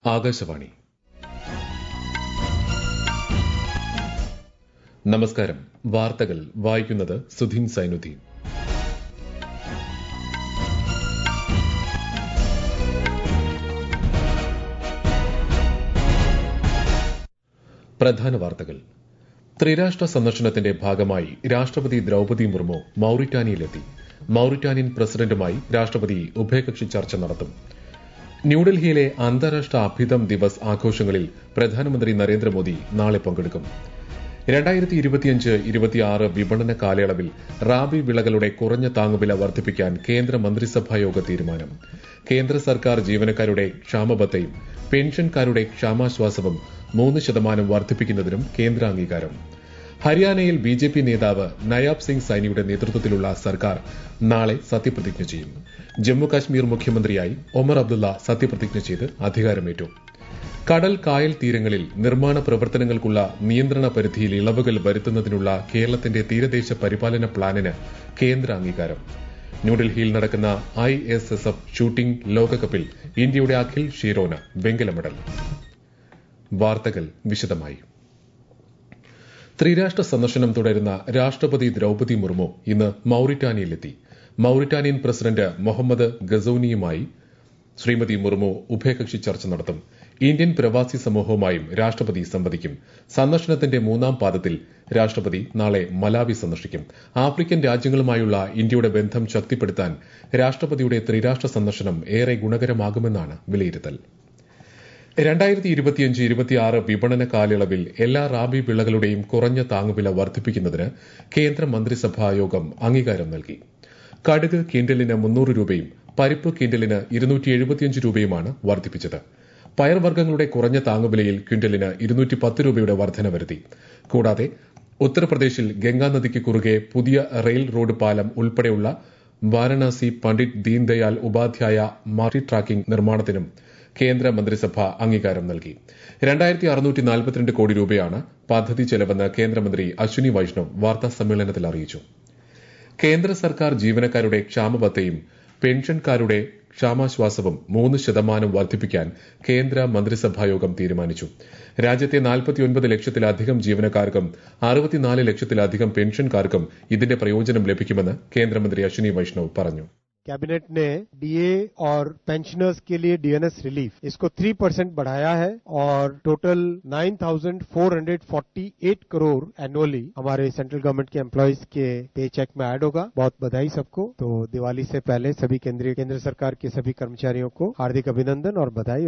ആകാശവാണി. നമസ്കാരം. വാർത്തകൾ വായിക്കുന്നത് സുധീൻ സൈനുദ്ദീൻ. പ്രധാന വാർത്തകൾ. ത്രിരാഷ്ട്ര സന്ദർശനത്തിന്റെ ഭാഗമായി രാഷ്ട്രപതി ദ്രൌപദി മുർമു മൌറിറ്റാനിയയിലെത്തി. മൌറിറ്റാനിയൻ പ്രസിഡന്റുമായി രാഷ്ട്രപതി ഉഭയകക്ഷി ചർച്ച നടത്തും. ന്യൂഡൽഹിയിലെ അന്താരാഷ്ട്ര അഭിതം ദിവസ് ആഘോഷങ്ങളിൽ പ്രധാനമന്ത്രി നരേന്ദ്രമോദി നാളെ പങ്കെടുക്കും. 2025-26 വിപണന കാലയളവിൽ റാബി വിളകളുടെ കുറഞ്ഞ താങ്ങുവില വർദ്ധിപ്പിക്കാൻ കേന്ദ്ര മന്ത്രിസഭായോഗ തീരുമാനം. കേന്ദ്ര സർക്കാർ ജീവനക്കാരുടെ ക്ഷാമബത്തയും പെൻഷൻകാരുടെ ക്ഷാമാശ്വാസവും 3% വർദ്ധിപ്പിക്കുന്നതിനും കേന്ദ്ര അംഗീകാരം. ഹരിയാനയിൽ ബിജെപി നേതാവ് നയാബ് സിംഗ് സൈനിയുടെ നേതൃത്വത്തിലുള്ള സർക്കാർ നാളെ സത്യപ്രതിജ്ഞ ചെയ്യും. ജമ്മുകാശ്മീർ മുഖ്യമന്ത്രിയായി ഒമർ അബ്ദുള്ള സത്യപ്രതിജ്ഞ ചെയ്ത് അധികാരമേറ്റു. കടൽ കായൽ തീരങ്ങളിൽ നിർമ്മാണ പ്രവർത്തനങ്ങൾക്കുള്ള നിയന്ത്രണ പരിധിയിൽ ഇളവുകൾ വരുത്തുന്നതിനുള്ള കേരളത്തിന്റെ തീരദേശ പരിപാലന പ്ലാനിന് കേന്ദ്ര അംഗീകാരം. ന്യൂഡൽഹിയിൽ നടക്കുന്ന ISSF ഷൂട്ടിംഗ് ലോകകപ്പിൽ ഇന്ത്യയുടെ അഖിൽ ഷീരോന് വെങ്കല മെഡൽ. വാർത്തകൾ വിശദമായി. ത്രിരാഷ്ട്ര സന്ദർശനം തുടരുന്ന രാഷ്ട്രപതി ദ്രൌപദി മുർമു ഇന്ന് മൌറിറ്റാനിയയിലെത്തി. മൌറിറ്റാനിയൻ പ്രസിഡന്റ് മുഹമ്മദ് ഗസൌനിയുമായി ശ്രീമതി മുർമു ഉഭയകക്ഷി ചർച്ച നടത്തും. ഇന്ത്യൻ പ്രവാസി സമൂഹവുമായും രാഷ്ട്രപതി സംവദിക്കും. സന്ദർശനത്തിന്റെ 3ാം പാദത്തിൽ രാഷ്ട്രപതി നാളെ മലാവി സന്ദർശിക്കും. ആഫ്രിക്കൻ രാജ്യങ്ങളുമായുള്ള ഇന്ത്യയുടെ ബന്ധം ശക്തിപ്പെടുത്താൻ രാഷ്ട്രപതിയുടെ ത്രിരാഷ്ട്ര സന്ദർശനം ഏറെ ഗുണകരമാകുമെന്നാണ് വിലയിരുത്തൽ. 2025-26 വിപണന കാലയളവിൽ എല്ലാ റാബി വിളകളുടെയും കുറഞ്ഞ താങ്ങുവില വർദ്ധിപ്പിക്കുന്നതിന് കേന്ദ്ര മന്ത്രിസഭായോഗം അംഗീകാരം നൽകി. കടുക് ക്വിന്റലിന് 300 രൂപയും പരിപ്പ് ക്വിന്റലിന് 275 രൂപയുമാണ് വർദ്ധിപ്പിച്ചത്. പയർവർഗ്ഗങ്ങളുടെ കുറഞ്ഞ താങ്ങുവിലയിൽ ക്വിന്റലിന് 210 രൂപയുടെ വർധന വരുത്തി. കൂടാതെ ഉത്തർപ്രദേശിൽ ഗംഗാനദിക്ക് കുറുകെ പുതിയ റെയിൽ റോഡ് പാലം ഉൾപ്പെടെയുള്ള വാരണാസി പണ്ഡിറ്റ് ദീൻദയാൽ ഉപാധ്യായ മാർട്ടി ട്രാക്കിംഗ് നിർമ്മാണത്തിനും കേന്ദ്ര മന്ത്രിസഭ അംഗീകാരം നൽകി. 2642 കോടി രൂപയാണ് പദ്ധതി ചെലവെന്ന് കേന്ദ്രമന്ത്രി അശ്വിനി വൈഷ്ണവ് വാർത്താസമ്മേളനത്തിൽ അറിയിച്ചു. കേന്ദ്ര സർക്കാർ ജീവനക്കാരുടെ ക്ഷാമബത്തയും പെൻഷൻകാരുടെ ക്ഷാമാശ്വാസവും 3% വർദ്ധിപ്പിക്കാൻ കേന്ദ്ര മന്ത്രിസഭായോഗം തീരുമാനിച്ചു. രാജ്യത്തെ 49 ലക്ഷത്തിലധികം ജീവനക്കാർക്കും 64 ലക്ഷത്തിലധികം പെൻഷൻകാർക്കും ഇതിന്റെ പ്രയോജനം ലഭിക്കുമെന്ന് കേന്ദ്രമന്ത്രി അശ്വിനി വൈഷ്ണവ് പറഞ്ഞു. कैबिनेट ने डीए और पेंशनर्स के लिए डीएनएस रिलीफ इसको 3% बढ़ाया है और टोटल 9,448 करोड़ एनुअली हमारे सेंट्रल गवर्नमेंट के एम्प्लॉइज के पे चेक में ऐड होगा. बहुत बधाई सबको. तो दिवाली से पहले सभी केंद्र सरकार के सभी कर्मचारियों को हार्दिक अभिनंदन और बधाई.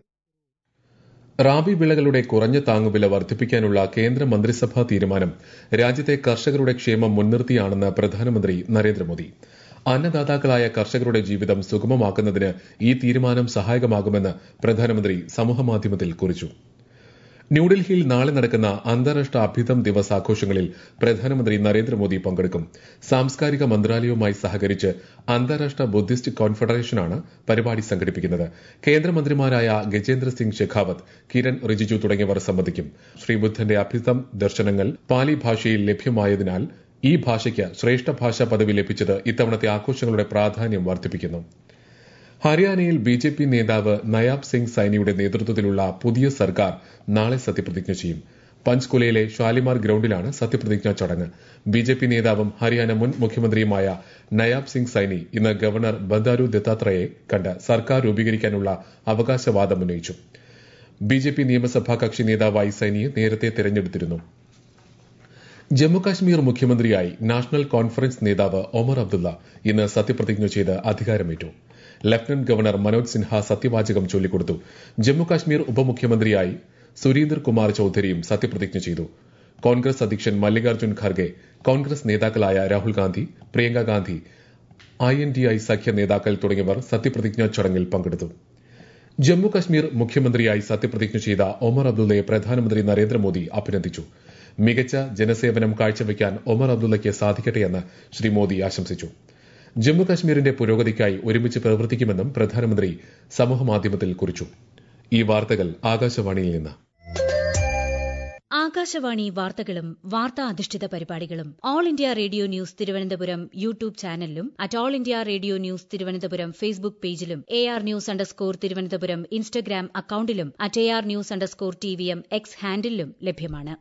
റാബി വിളകളുടെ കുറഞ്ഞ താങ്ങുവില വർദ്ധിപ്പിക്കാനുള്ള കേന്ദ്ര മന്ത്രിസഭാ തീരുമാനം രാജ്യത്തെ കർഷകരുടെ ക്ഷേമം മുൻനിർത്തിയാണെന്ന് പ്രധാനമന്ത്രി നരേന്ദ്രമോദി. അന്നദാതാക്കളായ കർഷകരുടെ ജീവിതം സുഗമമാക്കുന്നതിന് ഈ തീരുമാനം സഹായകമാകുമെന്ന് പ്രധാനമന്ത്രി സമൂഹമാധ്യമത്തിൽ കുറിച്ചു. ന്യൂഡൽഹിയിൽ നാളെ നടക്കുന്ന അന്താരാഷ്ട്ര അഭിതം ദിവസ് ആഘോഷങ്ങളിൽ പ്രധാനമന്ത്രി നരേന്ദ്രമോദി പങ്കെടുക്കും. സാംസ്കാരിക മന്ത്രാലയവുമായി സഹകരിച്ച് അന്താരാഷ്ട്ര ബുദ്ധിസ്റ്റ് കോൺഫെഡറേഷനാണ് പരിപാടി സംഘടിപ്പിക്കുന്നത്. കേന്ദ്രമന്ത്രിമാരായ ഗജേന്ദ്ര സിംഗ് ഷെഖാവത്ത്, കിരൺ റിജിജു തുടങ്ങിയവർ സംബന്ധിക്കും. ശ്രീബുദ്ധന്റെ അഭിതം ദർശനങ്ങൾ പാലി ഭാഷയിൽ ലഭ്യമായതിനാൽ ഈ ഭാഷയ്ക്ക് ശ്രേഷ്ഠ ഭാഷാ പദവി ലഭിച്ചത് ഇത്തവണത്തെ ആഘോഷങ്ങളുടെ പ്രാധാന്യം വർദ്ധിപ്പിക്കുന്നു. ഹരിയാനയിൽ ബിജെപി നേതാവ് നയാബ് സിംഗ് സൈനിയുടെ നേതൃത്വത്തിലുള്ള പുതിയ സർക്കാർ നാളെ സത്യപ്രതിജ്ഞ ചെയ്യും. പഞ്ച്കുലയിലെ ഷാലിമാർ ഗ്രൌണ്ടിലാണ് സത്യപ്രതിജ്ഞാ ചടങ്ങ്. ബിജെപി നേതാവും ഹരിയാന മുൻ മുഖ്യമന്ത്രിയുമായ നയാബ് സിംഗ് സൈനി ഇന്ന് ഗവർണർ ബന്ദാരു ദത്താത്രേയെ കണ്ട് സർക്കാർ രൂപീകരിക്കാനുള്ള അവകാശവാദം ഉന്നയിച്ചു. ബിജെപി നിയമസഭാ കക്ഷി നേതാവായി സൈനിയെ നേരത്തെ തെരഞ്ഞെടുത്തിരുന്നു. ജമ്മുകാശ്മീർ മുഖ്യമന്ത്രിയായി നാഷണൽ കോൺഫറൻസ് നേതാവ് ഒമർ അബ്ദുള്ള ഇന്ന് സത്യപ്രതിജ്ഞ ചെയ്ത് അധികാരമേറ്റു. ലഫ്റ്റനന്റ് ഗവർണർ മനോജ് സിൻഹ സത്യവാചകം ചൊല്ലിക്കൊടുത്തു. ജമ്മുകാശ്മീർ ഉപമുഖ്യമന്ത്രിയായി സുരീന്ദർ കുമാർ ചൌധരിയും സത്യപ്രതിജ്ഞ ചെയ്തു. കോൺഗ്രസ് അധ്യക്ഷൻ മല്ലികാർജ്ജുൻ ഖാർഗെ, കോൺഗ്രസ് നേതാക്കളായ രാഹുൽ ഗാന്ധി, പ്രിയങ്ക ഗാന്ധി, INDI സഖ്യ നേതാക്കൾ തുടങ്ങിയവർ സത്യപ്രതിജ്ഞാ ചടങ്ങിൽ പങ്കെടുത്തു. ജമ്മുകാശ്മീർ മുഖ്യമന്ത്രിയായി സത്യപ്രതിജ്ഞ ചെയ്ത ഒമർ അബ്ദുള്ളയെ പ്രധാനമന്ത്രി നരേന്ദ്രമോദി അഭിനന്ദിച്ചു. മികച്ച ജനസേവനം കാഴ്ചവെക്കാൻ ഒമർ അബ്ദുള്ളയ്ക്ക് സാധിക്കട്ടെയെന്ന് ശ്രീ മോദി ആശംസിച്ചു. ജമ്മുകാശ്മീരിന്റെ പുരോഗതിക്കായി ഒരുമിച്ച് പ്രവർത്തിക്കുമെന്നും പ്രധാനമന്ത്രി സമൂഹമാധ്യമത്തിൽ കുറിച്ചു. ഈ വാർത്തകൾ ആകാശവാണിയിൽ നിന്ന്. ആകാശവാണി വാർത്തകളും വാർത്താ അധിഷ്ഠിത പരിപാടികളും all India radio news Thiruvananthapuram YouTube ചാനലിലും at all India radio news Thiruvananthapuram Facebook പേജിലും AR News തിരുവനന്തപുരം ഇൻസ്റ്റഗ്രാം അക്കൌണ്ടിലും at AR News TVM X ഹാൻഡിലും ലഭ്യമാണ്.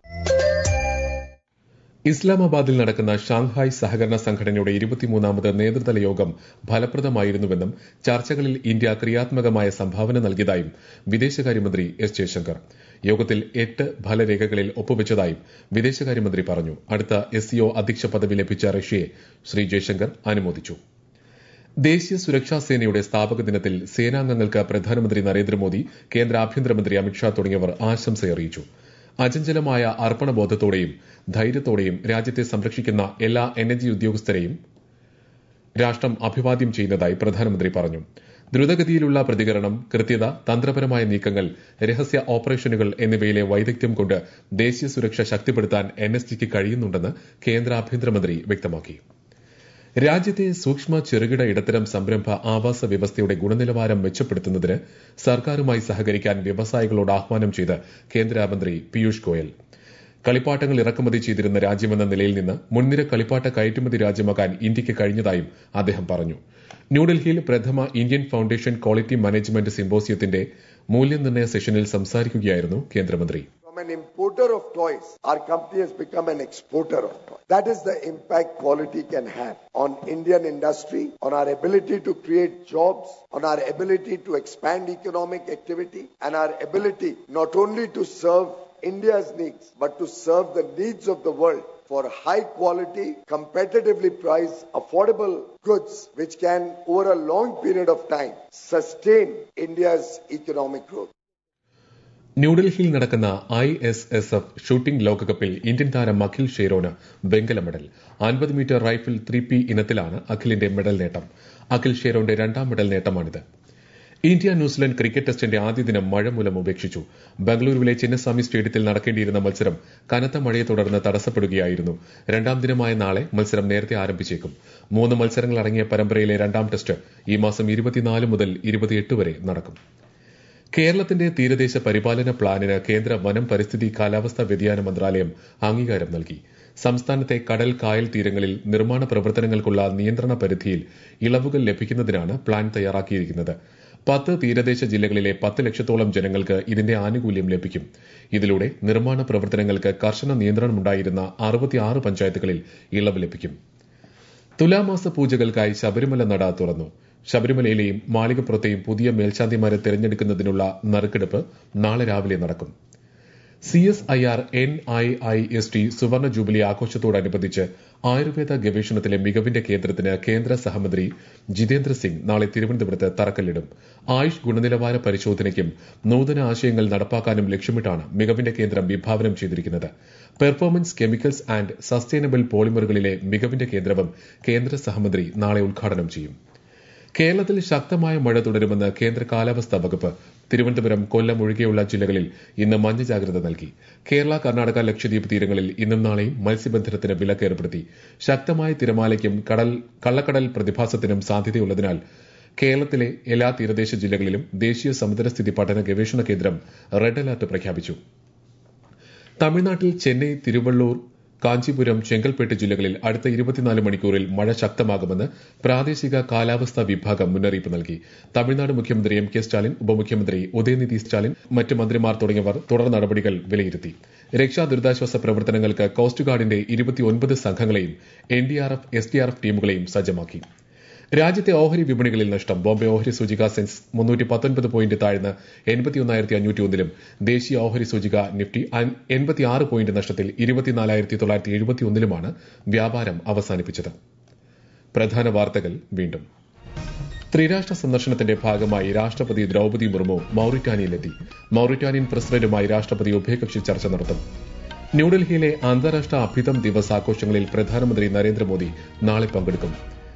ഇസ്ലാമാബാദിൽ നടക്കുന്ന ഷാങ്ഹായ് സഹകരണ സംഘടനയുടെ 23ാമത് നേതൃതല യോഗം ഫലപ്രദമായിരുന്നുവെന്നും ചർച്ചകളിൽ ഇന്ത്യ ക്രിയാത്മകമായ സംഭാവന നൽകിയതായും വിദേശകാര്യമന്ത്രി എസ് ജയശങ്കർ. യോഗത്തിൽ 8 ഫലരേഖകളിൽ ഒപ്പുവച്ചതായും വിദേശകാര്യമന്ത്രി പറഞ്ഞു. അടുത്ത SCO അധ്യക്ഷ പദവി ലഭിച്ച റഷ്യയെ ശ്രീ ജയശങ്കർ അനുമോദിച്ചു. ദേശീയ സുരക്ഷാ സേനയുടെ സ്ഥാപക ദിനത്തിൽ സേനാംഗങ്ങൾക്ക് പ്രധാനമന്ത്രി നരേന്ദ്രമോദി, കേന്ദ്ര ആഭ്യന്തരമന്ത്രി അമിത്ഷാ തുടങ്ങിയവർ ആശംസയറിയിച്ചു. അചഞ്ചലമായ അർപ്പണബോധത്തോടെയും ധൈര്യത്തോടെയും രാജ്യത്തെ സംരക്ഷിക്കുന്ന എല്ലാ NAG ഉദ്യോഗസ്ഥരെയും രാഷ്ട്രം അഭിവാദ്യം ചെയ്യുന്നതായി പ്രധാനമന്ത്രി പറഞ്ഞു. ദ്രുതഗതിയിലുള്ള പ്രതികരണം, കൃത്യത, തന്ത്രപരമായ നീക്കങ്ങൾ, രഹസ്യ ഓപ്പറേഷനുകൾ എന്നിവയിലെ വൈദഗ്ധ്യം കൊണ്ട് ദേശീയ സുരക്ഷ ശക്തിപ്പെടുത്താൻ NSGക്ക് കഴിയുന്നുണ്ടെന്ന് കേന്ദ്ര ആഭ്യന്തരമന്ത്രി വ്യക്തമാക്കി. രാജ്യത്തെ സൂക്ഷ്മ ചെറുകിട ഇടത്തരം സംരംഭ ആവാസ വ്യവസ്ഥയുടെ ഗുണനിലവാരം മെച്ചപ്പെടുത്തുന്നതിന് സർക്കാരുമായി സഹകരിക്കാൻ വ്യവസായികളോട് ആഹ്വാനം ചെയ്ത് കേന്ദ്രമന്ത്രി പീയൂഷ് ഗോയൽ. കളിപ്പാട്ടങ്ങൾ ഇറക്കുമതി ചെയ്തിരുന്ന രാജ്യമെന്ന നിലയിൽ നിന്ന് മുൻനിര കളിപ്പാട്ട കയറ്റുമതി രാജ്യമാകാൻ ഇന്ത്യയ്ക്ക് കഴിഞ്ഞതായും അദ്ദേഹം പറഞ്ഞു. ന്യൂഡൽഹിയിൽ പ്രഥമ ഇന്ത്യൻ ഫൌണ്ടേഷൻ ക്വാളിറ്റി മാനേജ്മെന്റ് സിമ്പോസിയത്തിന്റെ മൂല്യനിർണ്ണയ സെഷനിൽ സംസാരിക്കുകയായിരുന്നു കേന്ദ്രമന്ത്രി. From an importer of toys, our company has become an exporter of toys. That is the impact quality can have on Indian industry, on our ability to create jobs, on our ability to expand economic activity, and our ability not only to serve India's needs, but to serve the needs of the world for high quality, competitively priced, affordable goods which can, over a long period of time, sustain India's economic growth. ന്യൂഡൽഹിയിൽ നടക്കുന്ന ISSF shooting ലോകകപ്പിൽ Indian താരം അഖിൽ ഷെയ്റോന് വെങ്കല medal. 50 metre rifle 3P ഇനത്തിലാണ് അഖിലിന്റെ medal നേട്ടം. അഖിൽ ഷെയ്റോന്റെ 2ാം മെഡൽ നേട്ടമാണിത്. ഇന്ത്യ ന്യൂസിലൻഡ് ക്രിക്കറ്റ് ടെസ്റ്റിന്റെ ആദ്യ ദിനം മഴ മൂലം ഉപേക്ഷിച്ചു. ബംഗളൂരുവിലെ ചിന്നസ്വാമി സ്റ്റേഡിയത്തിൽ നടക്കേണ്ടിയിരുന്ന മത്സരം കനത്ത മഴയെ തുടർന്ന് തടസ്സപ്പെടുകയായിരുന്നു. 2ാം ദിനമായ നാളെ മത്സരം നേരത്തെ ആരംഭിച്ചേക്കും. 3 മത്സരങ്ങൾ അടങ്ങിയ പരമ്പരയിലെ 2ാം ടെസ്റ്റ് ഈ മാസം 24 മുതൽ 28 വരെ നടക്കും. കേരളത്തിന്റെ തീരദേശ പരിപാലന പ്ലാനിന് കേന്ദ്ര വനം, പരിസ്ഥിതി, കാലാവസ്ഥാ വ്യതിയാന മന്ത്രാലയം അംഗീകാരം നൽകി. സംസ്ഥാനത്തെ കടൽ, കായൽ തീരങ്ങളിൽ നിർമ്മാണ പ്രവർത്തനങ്ങൾക്കുള്ള നിയന്ത്രണ പരിധിയിൽ ഇളവുകൾ ലഭിക്കുന്നതിനാണ് പ്ലാൻ തയ്യാറാക്കിയിരിക്കുന്നത്. 10 തീരദേശ ജില്ലകളിലെ 10 ലക്ഷത്തോളം ജനങ്ങൾക്ക് ഇതിന്റെ ആനുകൂല്യം ലഭിക്കും. ഇതിലൂടെ നിർമ്മാണ പ്രവർത്തനങ്ങൾക്ക് കർശന നിയന്ത്രണമുണ്ടായിരുന്ന 66 പഞ്ചായത്തുകളിൽ ഇളവ് ലഭിക്കും. തുലാമാസ പൂജകൾക്കായി ശബരിമല നട തുറന്നു. ശബരിമലയിലെയും മാളികപ്പുറത്തെയും പുതിയ മേൽശാന്തിമാരെ തെരഞ്ഞെടുക്കുന്നതിനുള്ള നറുക്കെടുപ്പ് നാളെ രാവിലെ നടക്കും. CSIR NIIST സുവർണ ജൂബിലി ആഘോഷത്തോടനുബന്ധിച്ച് ആയുർവേദ ഗവേഷണത്തിലെ മികവിന്റെ കേന്ദ്രത്തിന് കേന്ദ്ര സഹമന്ത്രി ജിതേന്ദ്ര സിംഗ് നാളെ തിരുവനന്തപുരത്ത് തറക്കല്ലിടും. ആയുഷ് ഗുണനിലവാര പരിശോധനയ്ക്കും നൂതന ആശയങ്ങൾ നടപ്പാക്കാനും ലക്ഷ്യമിട്ടാണ് മികവിന്റെ കേന്ദ്രം വിഭാവനം ചെയ്തിരിക്കുന്നത്. പെർഫോമൻസ് കെമിക്കൽസ് ആൻഡ് സസ്റ്റൈനബിൾ പോളിമറുകളിലെ മികവിന്റെ കേന്ദ്രവും കേന്ദ്ര സഹമന്ത്രി നാളെ ഉദ്ഘാടനം ചെയ്യും. കേരളത്തിൽ ശക്തമായ മഴ തുടരുമെന്ന് കേന്ദ്ര കാലാവസ്ഥാ വകുപ്പ്. തിരുവനന്തപുരം, കൊല്ലം ഒഴികെയുള്ള ജില്ലകളിൽ ഇന്ന് മഞ്ഞ ജാഗ്രത നൽകി. കേരള, കർണാടക, ലക്ഷദ്വീപ് തീരങ്ങളിൽ ഇന്നും നാളെയും മത്സ്യബന്ധനത്തിന് വിലക്ക് ഏർപ്പെടുത്തി. ശക്തമായ തിരമാലയ്ക്കും കള്ളക്കടൽ പ്രതിഭാസത്തിനും സാധ്യതയുള്ളതിനാൽ കേരളത്തിലെ എല്ലാ തീരദേശ ജില്ലകളിലും ദേശീയ സമുദ്രസ്ഥിതി പഠന ഗവേഷണ കേന്ദ്രം റെഡ് അലർട്ട് പ്രഖ്യാപിച്ചു. തമിഴ്നാട്ടിൽ ചെന്നൈ, തിരുവള്ളൂർ, കാഞ്ചീപുരം, ചെങ്കൽപ്പേട്ട് ജില്ലകളിൽ അടുത്ത 24 മണിക്കൂറിൽ മഴ ശക്തമാകുമെന്ന് പ്രാദേശിക കാലാവസ്ഥാ വിഭാഗം മുന്നറിയിപ്പ് നൽകി. തമിഴ്നാട് മുഖ്യമന്ത്രി MK സ്റ്റാലിൻ, ഉപമുഖ്യമന്ത്രി ഉദയനിധി സ്റ്റാലിൻ, മറ്റ് മന്ത്രിമാർ തുടങ്ങിയവർ തുടർ നടപടികൾ വിലയിരുത്തി. രക്ഷാ ദുരിതാശ്വാസ പ്രവർത്തനങ്ങൾക്ക് കോസ്റ്റ് ഗാർഡിന്റെ 29 സംഘങ്ങളെയും NDRF, SDRF ടീമുകളെയും സജ്ജമാക്കി. രാജ്യത്തെ ഓഹരി വിപണികളിൽ നഷ്ടം. ബോംബെ ഓഹരി സൂചിക സെൻസ് 319 പോയിന്റ് താഴ്ന്ന് 81,501-ലും ദേശീയ ഓഹരി സൂചിക നിഫ്റ്റി 86 പോയിന്റ് നഷ്ടത്തിൽ 24,971-ലുമാണ് വ്യാപാരം അവസാനിപ്പിച്ചത്. പ്രധാന വാർത്തകൾ വീണ്ടും. ത്രിരാഷ്ട്ര സന്ദർശനത്തിന്റെ ഭാഗമായി രാഷ്ട്രപതി ദ്രൌപദി മുർമു മൌറിറ്റാനിയയിലെത്തി. മൌറിറ്റാനിയൻ പ്രസിഡന്റുമായി രാഷ്ട്രപതി ഉഭയകക്ഷി ചർച്ച നടത്തും. ന്യൂഡൽഹിയിലെ അന്താരാഷ്ട്ര അഭിതം ദിവസ് ആഘോഷങ്ങളിൽ പ്രധാനമന്ത്രി നരേന്ദ്രമോദി നാളെ പങ്കെടുക്കും.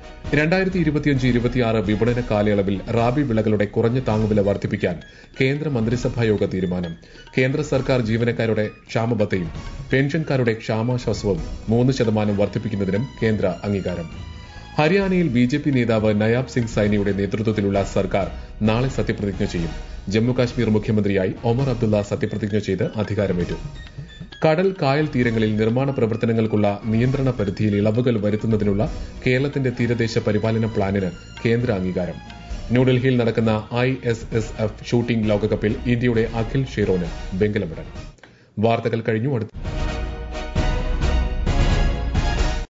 2025-26 വിപണന കാലയളവിൽ റാബി വിളകളുടെ കുറഞ്ഞ താങ്ങുവില വർദ്ധിപ്പിക്കാൻ കേന്ദ്ര മന്ത്രിസഭായോഗ തീരുമാനം. കേന്ദ്ര സർക്കാർ ജീവനക്കാരുടെ ക്ഷാമബത്തയും പെൻഷൻകാരുടെ ക്ഷാമാശ്വാസവും 3% വർദ്ധിപ്പിക്കുന്നതിനും കേന്ദ്ര അംഗീകാരം. ഹരിയാനയിൽ BJP നേതാവ് നയാബ് സിംഗ് സൈനിയുടെ നേതൃത്വത്തിലുള്ള സർക്കാർ നാളെ സത്യപ്രതിജ്ഞ ചെയ്യും. ജമ്മുകാശ്മീർ മുഖ്യമന്ത്രിയായി ഒമർ അബ്ദുള്ള സത്യപ്രതിജ്ഞ ചെയ്ത് അധികാരമേറ്റു. കടൽ കായൽ തീരങ്ങളിൽ നിർമ്മാണ പ്രവർത്തനങ്ങൾക്കുള്ള നിയന്ത്രണ പരിധിയിൽ ഇളവുകൾ വരുത്തുന്നതിനുള്ള കേരളത്തിന്റെ തീരദേശ പരിപാലന പ്ലാനിന് കേന്ദ്ര അംഗീകാരം. ന്യൂഡൽഹിയിൽ നടക്കുന്ന ISSF ഷൂട്ടിംഗ് ലോകകപ്പിൽ ഇന്ത്യയുടെ അഖിൽ ഷെറോന് വെങ്കല മെഡൽ. വാർത്തകൾ കഴിഞ്ഞു.